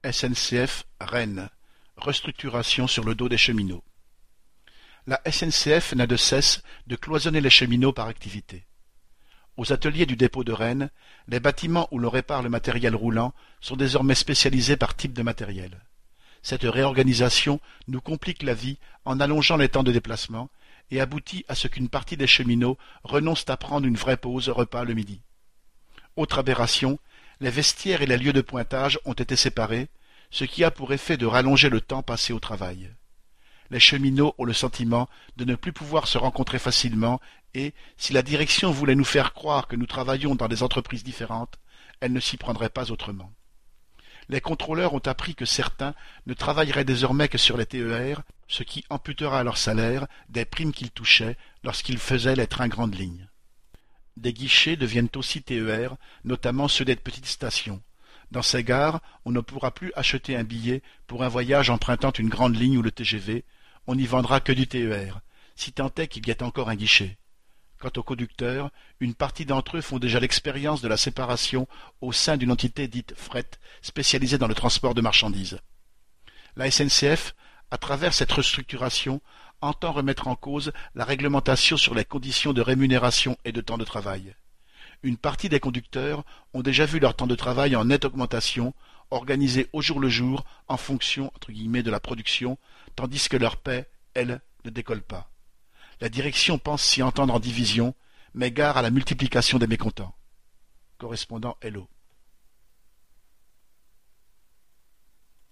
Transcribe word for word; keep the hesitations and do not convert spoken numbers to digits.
S N C F Rennes, restructuration sur le dos des cheminots. La S N C F n'a de cesse de cloisonner les cheminots par activité. Aux ateliers du dépôt de Rennes, les bâtiments où l'on répare le matériel roulant sont désormais spécialisés par type de matériel. Cette réorganisation nous complique la vie en allongeant les temps de déplacement et aboutit à ce qu'une partie des cheminots renoncent à prendre une vraie pause repas le midi. Autre aberration, les vestiaires et les lieux de pointage ont été séparés, ce qui a pour effet de rallonger le temps passé au travail. Les cheminots ont le sentiment de ne plus pouvoir se rencontrer facilement et, si la direction voulait nous faire croire que nous travaillions dans des entreprises différentes, elle ne s'y prendrait pas autrement. Les contrôleurs ont appris que certains ne travailleraient désormais que sur les T E R, ce qui amputera à leur salaire des primes qu'ils touchaient lorsqu'ils faisaient les trains grandes lignes. Des guichets deviennent aussi T E R, notamment ceux des petites stations. Dans ces gares, on ne pourra plus acheter un billet pour un voyage empruntant une grande ligne ou le T G V, on n'y vendra que du T E R, si tant est qu'il y ait encore un guichet. Quant aux conducteurs, une partie d'entre eux font déjà l'expérience de la séparation au sein d'une entité dite fret, spécialisée dans le transport de marchandises. La S N C F, à travers cette restructuration, entend remettre en cause la réglementation sur les conditions de rémunération et de temps de travail. Une partie des conducteurs ont déjà vu leur temps de travail en nette augmentation, organisé au jour le jour en fonction entre guillemets, de la production, tandis que leur paie, elle, ne décolle pas. La direction pense s'y entendre en division, mais gare à la multiplication des mécontents. Correspondant Hello.